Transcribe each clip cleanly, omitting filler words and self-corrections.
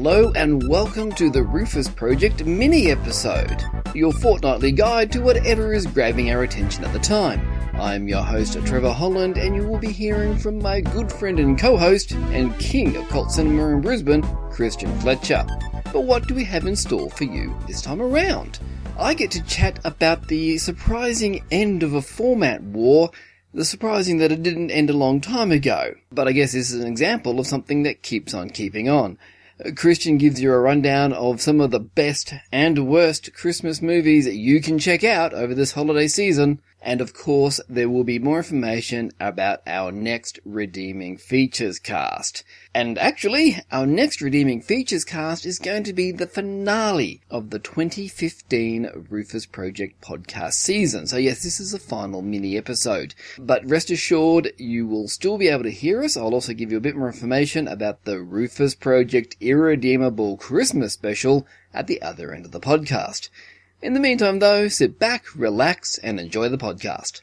Hello and welcome to the Rufus Project mini-episode, your fortnightly guide to whatever is grabbing our attention at the time. I'm your host, Trevor Holland, and you will be hearing from my good friend and co-host, and king of cult cinema in Brisbane, Christian Fletcher. But what do we have in store for you this time around? I get to chat about the surprising end of a format war, the surprising that it didn't end a long time ago. But I guess this is an example of something that keeps on keeping on. Christian gives you a rundown of some of the best and worst Christmas movies you can check out over this holiday season. And of course, there will be more information about our next Redeeming Features cast. And actually, our next Redeeming Features cast is going to be the finale of the 2015 Rufus Project podcast season. So yes, this is a final mini-episode. But rest assured, you will still be able to hear us. I'll also give you a bit more information about the Rufus Project Irredeemable Christmas special at the other end of the podcast. In the meantime, though, sit back, relax, and enjoy the podcast.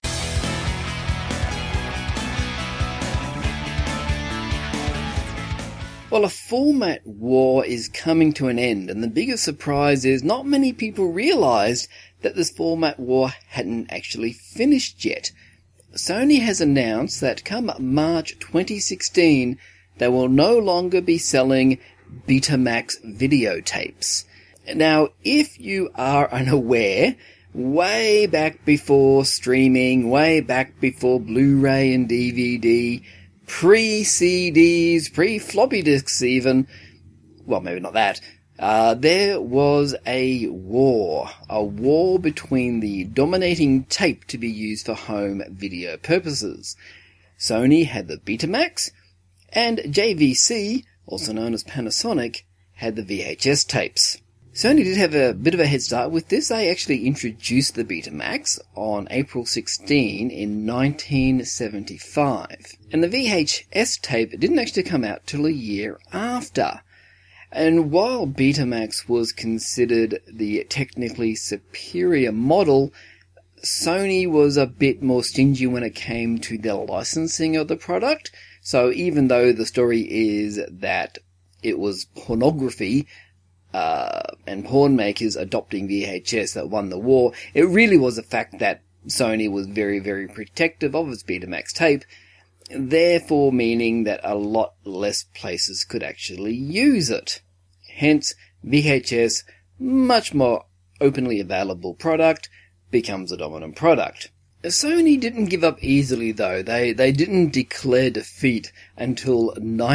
Well, a format war is coming to an end, and the biggest surprise is not many people realised that this format war hadn't actually finished yet. Sony has announced that come March 2016, they will no longer be selling Betamax videotapes. Now, if you are unaware, way back before streaming, way back before Blu-ray and DVD, pre-CDs, pre-floppy disks even, well, maybe not that, there was a war between the dominating tape to be used for home video purposes. Sony had the Betamax, and JVC, also known as Panasonic, had the VHS tapes. Sony did have a bit of a head start with this. They actually introduced the Betamax on April 16 in 1975. And the VHS tape didn't actually come out till a year after. And while Betamax was considered the technically superior model, Sony was a bit more stingy when it came to the licensing of the product. So even though the story is that it was pornography, and porn makers adopting VHS that won the war, it really was the fact that Sony was very, very protective of its Betamax tape, therefore meaning that a lot less places could actually use it. Hence, VHS, much more openly available product, becomes a dominant product. Sony didn't give up easily though. They didn't declare defeat until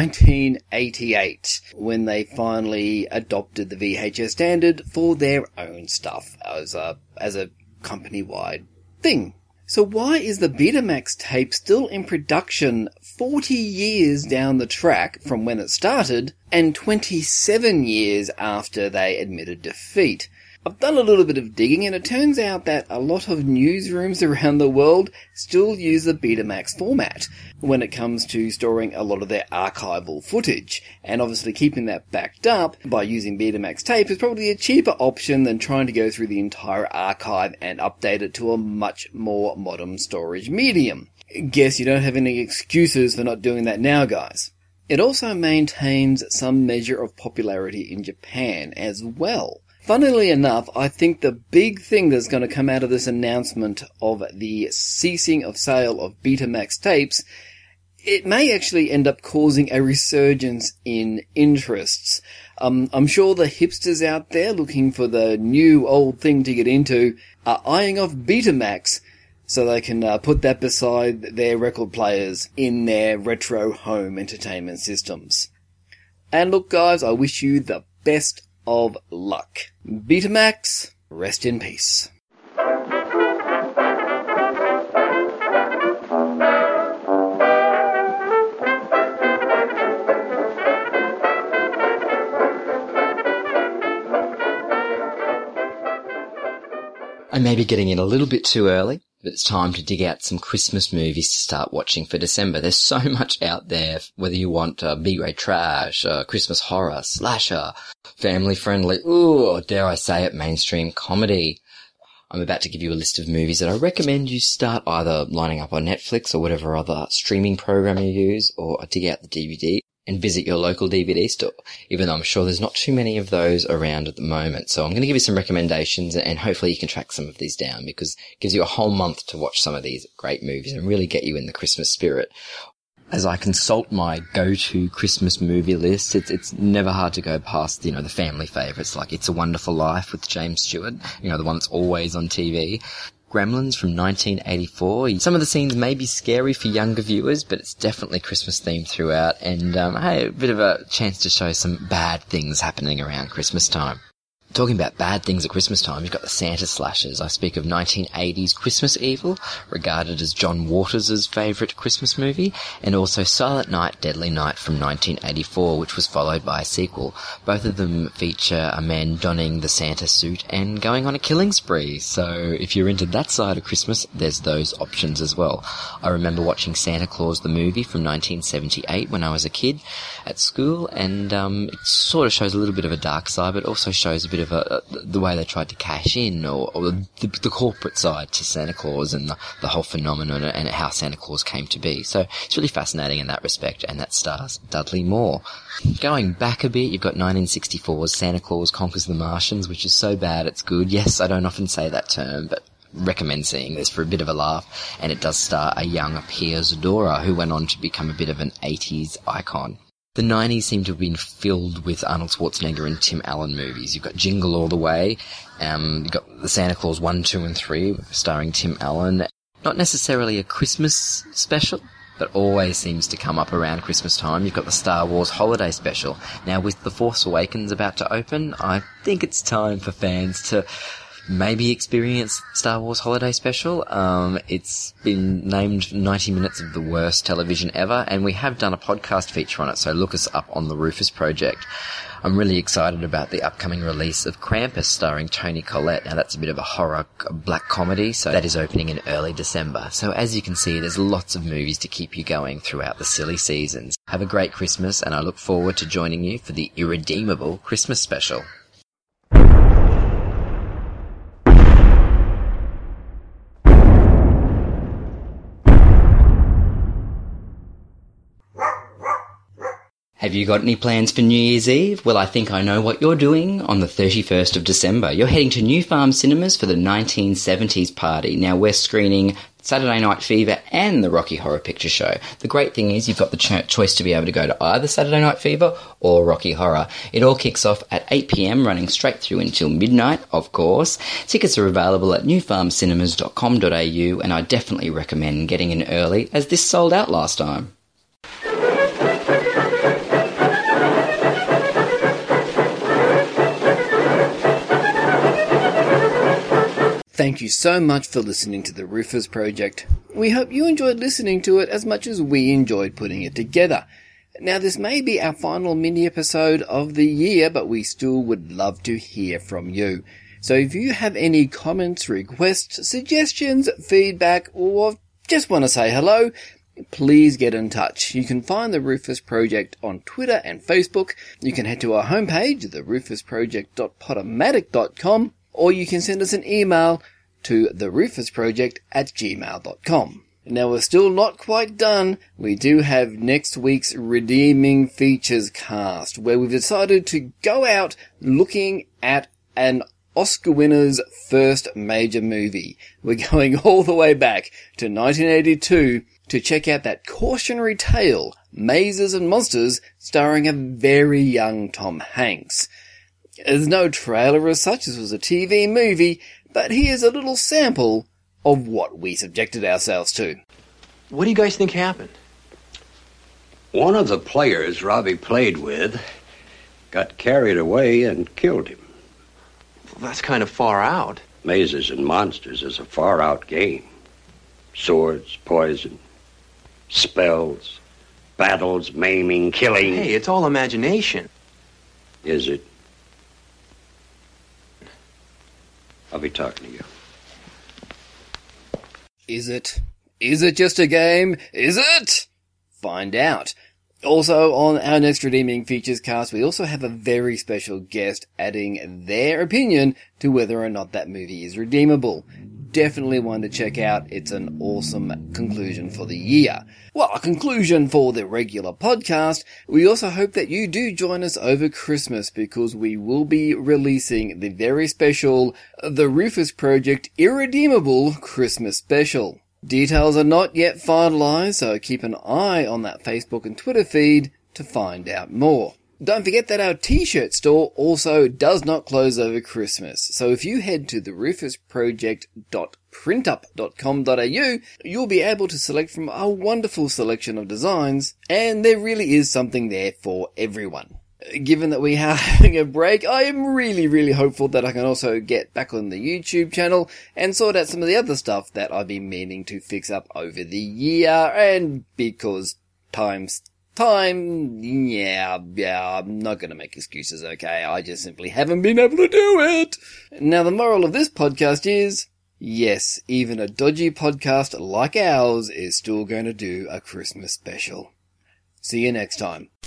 1988 when they finally adopted the VHS standard for their own stuff as a company-wide thing. So why is the Betamax tape still in production 40 years down the track from when it started and 27 years after they admitted defeat? I've done a little bit of digging and it turns out that a lot of newsrooms around the world still use the Betamax format when it comes to storing a lot of their archival footage. And obviously keeping that backed up by using Betamax tape is probably a cheaper option than trying to go through the entire archive and update it to a much more modern storage medium. Guess you don't have any excuses for not doing that now, guys. It also maintains some measure of popularity in Japan as well. Funnily enough, I think the big thing that's going to come out of this announcement of the ceasing of sale of Betamax tapes, it may actually end up causing a resurgence in interests. I'm sure the hipsters out there looking for the new old thing to get into are eyeing off Betamax so they can put that beside their record players in their retro home entertainment systems. And look guys, I wish you the best of luck. Betamax, rest in peace. I may be getting in a little bit too early, but it's time to dig out some Christmas movies to start watching for December. There's so much out there, whether you want B-grade trash, Christmas horror, slasher, family-friendly, or dare I say it, mainstream comedy. I'm about to give you a list of movies that I recommend you start either lining up on Netflix or whatever other streaming program you use, or dig out the DVD and visit your local DVD store, even though I'm sure there's not too many of those around at the moment. So I'm going to give you some recommendations, and hopefully you can track some of these down, because it gives you a whole month to watch some of these great movies and really get you in the Christmas spirit. As I consult my go-to Christmas movie list, it's never hard to go past, the family favourites like It's a Wonderful Life with James Stewart, the one that's always on TV. Gremlins from 1984. Some of the scenes may be scary for younger viewers, but it's definitely Christmas themed throughout, and hey, a bit of a chance to show some bad things happening around Christmas time. Talking about bad things at Christmas time, you've got the Santa slashers. I speak of 1980s Christmas Evil, regarded as John Waters' favourite Christmas movie, and also Silent Night, Deadly Night from 1984, which was followed by a sequel. Both of them feature a man donning the Santa suit and going on a killing spree, so if you're into that side of Christmas, there's those options as well. I remember watching Santa Claus the movie from 1978 when I was a kid at school, and it sort of shows a little bit of a dark side, but also shows a bit of the way they tried to cash in, or the corporate side to Santa Claus and the whole phenomenon and how Santa Claus came to be. So it's really fascinating in that respect, and that stars Dudley Moore. Going back a bit, you've got 1964's Santa Claus Conquers the Martians, which is so bad it's good. Yes, I don't often say that term, but recommend seeing this for a bit of a laugh, and it does star a young Pia Zadora, who went on to become a bit of an 80s icon. The 90s seem to have been filled with Arnold Schwarzenegger and Tim Allen movies. You've got Jingle All the Way, you've got the Santa Claus 1, 2 and 3 starring Tim Allen. Not necessarily a Christmas special, but always seems to come up around Christmas time. You've got the Star Wars Holiday Special. Now, with The Force Awakens about to open, I think it's time for fans to maybe experience Star Wars Holiday Special. It's been named 90 minutes of the worst television ever, and we have done a podcast feature on it, so look us up on the Rufus Project. I'm really excited about the upcoming release of Krampus starring Toni Collette. Now that's a bit of a horror black comedy, so that is opening in early December. So as you can see, there's lots of movies to keep you going throughout the silly seasons. Have a great Christmas, and I look forward to joining you for the irredeemable Christmas special. Have you got any plans for New Year's Eve? Well, I think I know what you're doing on the 31st of December. You're heading to New Farm Cinemas for the 1970s party. Now, we're screening Saturday Night Fever and the Rocky Horror Picture Show. The great thing is you've got the choice to be able to go to either Saturday Night Fever or Rocky Horror. It all kicks off at 8 p.m, running straight through until midnight, of course. Tickets are available at newfarmcinemas.com.au, and I definitely recommend getting in early, as this sold out last time. Thank you so much for listening to the Rufus Project. We hope you enjoyed listening to it as much as we enjoyed putting it together. Now, this may be our final mini-episode of the year, but we still would love to hear from you. So if you have any comments, requests, suggestions, feedback, or just want to say hello, please get in touch. You can find the Rufus Project on Twitter and Facebook. You can head to our homepage, therufusproject.podomatic.com, or you can send us an email to therufusproject@gmail.com. Now, we're still not quite done. We do have next week's Redeeming Features cast, where we've decided to go out looking at an Oscar winner's first major movie. We're going all the way back to 1982 to check out that cautionary tale, Mazes and Monsters, starring a very young Tom Hanks. There's no trailer as such, this was a TV movie, but here's a little sample of what we subjected ourselves to. What do you guys think happened? One of the players Robbie played with got carried away and killed him. Well, that's kind of far out. Mazes and Monsters is a far-out game. Swords, poison, spells, battles, maiming, killing. Hey, it's all imagination. Is it? I'll be talking to you. Is it? Is it just a game? Is it? Find out. Also, on our next Redeeming Features cast, we also have a very special guest adding their opinion to whether or not that movie is redeemable. Definitely one to check out. It's an awesome conclusion for the year. Well, a conclusion for the regular podcast. We also hope that you do join us over Christmas, because we will be releasing the very special The Rufus Project Irredeemable Christmas Special. Details are not yet finalised, so keep an eye on that Facebook and Twitter feed to find out more. Don't forget that our t-shirt store also does not close over Christmas, so if you head to therufusproject.printup.com.au, you'll be able to select from a wonderful selection of designs, and there really is something there for everyone. Given that we are having a break, I am really hopeful that I can also get back on the YouTube channel and sort out some of the other stuff that I've been meaning to fix up over the year, and because time, yeah, I'm not gonna make excuses, okay? I just simply haven't been able to do it! Now, the moral of this podcast is, yes, even a dodgy podcast like ours is still going to do a Christmas special. See you next time.